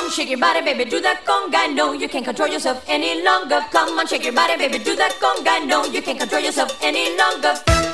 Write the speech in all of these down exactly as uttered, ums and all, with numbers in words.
on, shake your body, baby, do that conga. No, you can't control yourself any longer. Come on, shake your body, baby, do that conga. No, you can't control yourself any longer.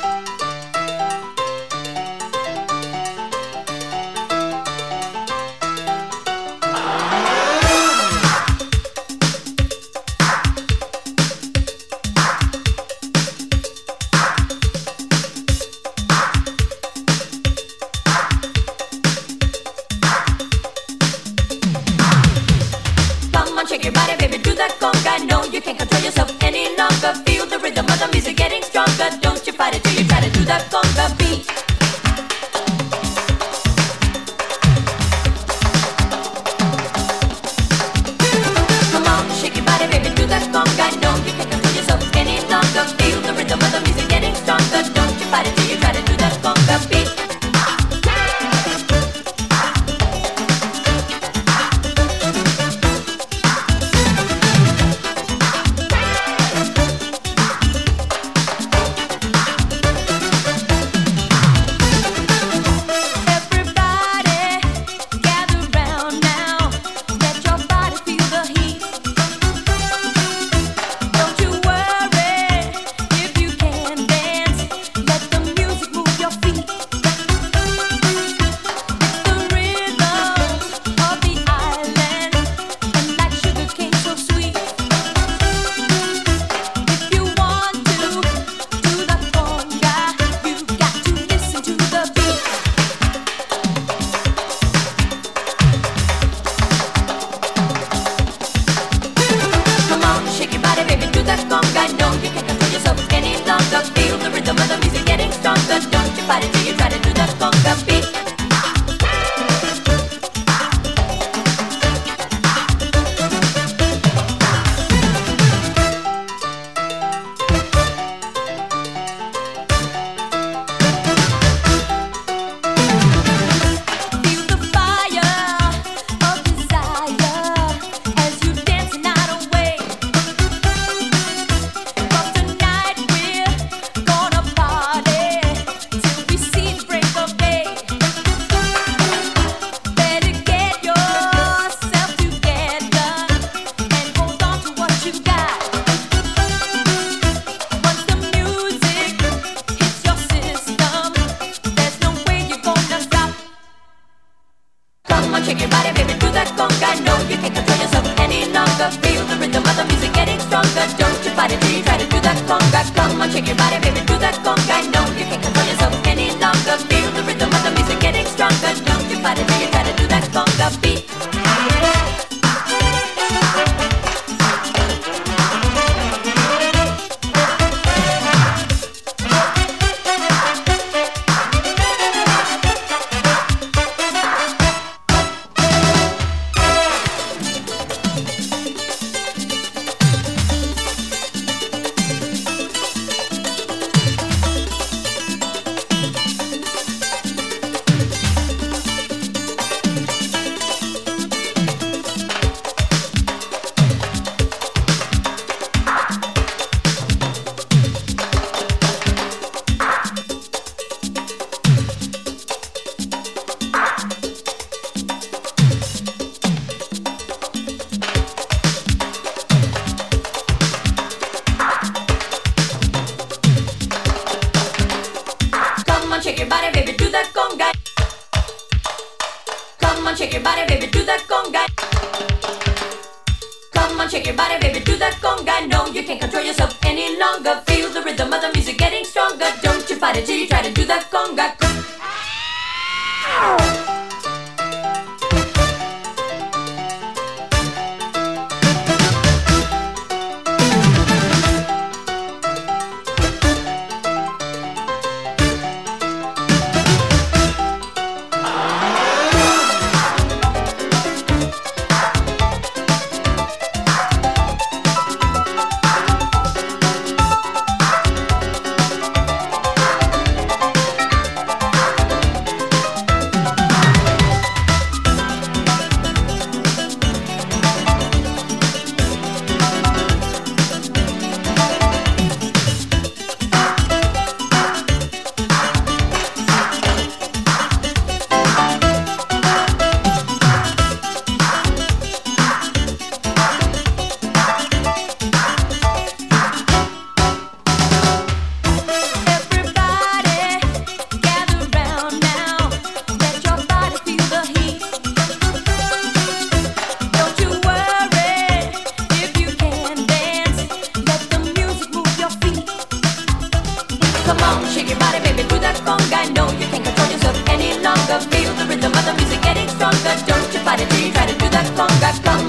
Shake your body, baby, do that conga. No, you can't control yourself any longer. Feel the rhythm of the music getting stronger. Don't you fight it till you try to do that conga beat. Come on, shake your body, baby, do that conga. No, you can't control yourself any longer. Feel the rhythm of the music getting stronger. Don't you fight it till you try to do that conga beat.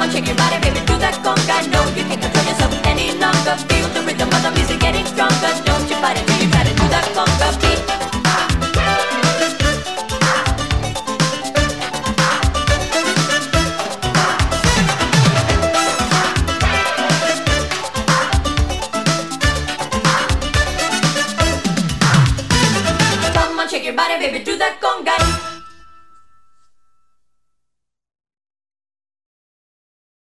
on, shake your body, baby, do that conga.